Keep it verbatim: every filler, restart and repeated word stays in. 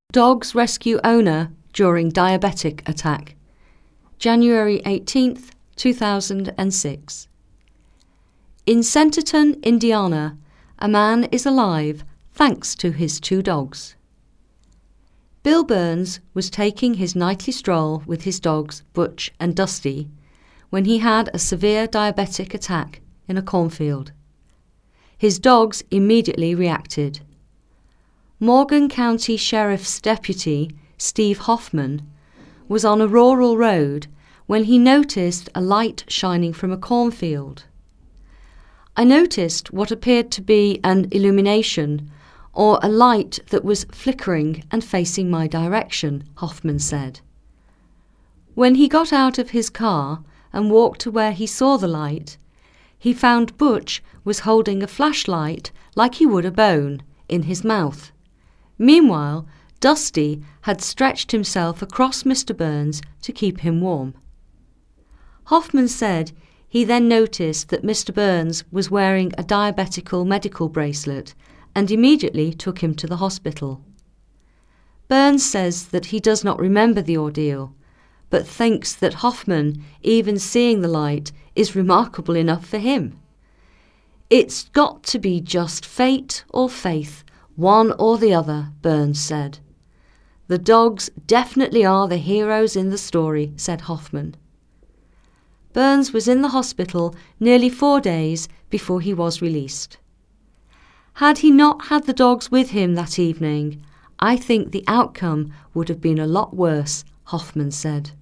Dogs rescue owner during diabetic attack. January eighteenth, two thousand six. In Centerton, Indiana, a man is alive thanks to his two dogs. Bill Burns was taking his nightly stroll with his dogs Butch and Dusty when he had a severe diabetic attack in a cornfield. His dogs immediately reacted. Morgan County Sheriff's Deputy Steve Hoffman was on a rural road when he noticed a light shining from a cornfield. I noticed what appeared to be an illumination or a light that was flickering and facing my direction, Hoffman said. When he got out of his car and walked to where he saw the light, he found Butch was holding a flashlight like he would a bone in his mouth. Meanwhile, Dusty had stretched himself across Mister Burns to keep him warm. Hoffman said he then noticed that Mister Burns was wearing a diabetical medical bracelet and immediately took him to the hospital. Burns says that he does not remember the ordeal, but thinks that Hoffman, even seeing the light, is remarkable enough for him. It's got to be just fate or faith, one or the other, Burns said. The dogs definitely are the heroes in the story, said Hoffman. Burns was in the hospital nearly four days before he was released. Had he not had the dogs with him that evening, I think the outcome would have been a lot worse, Hoffman said.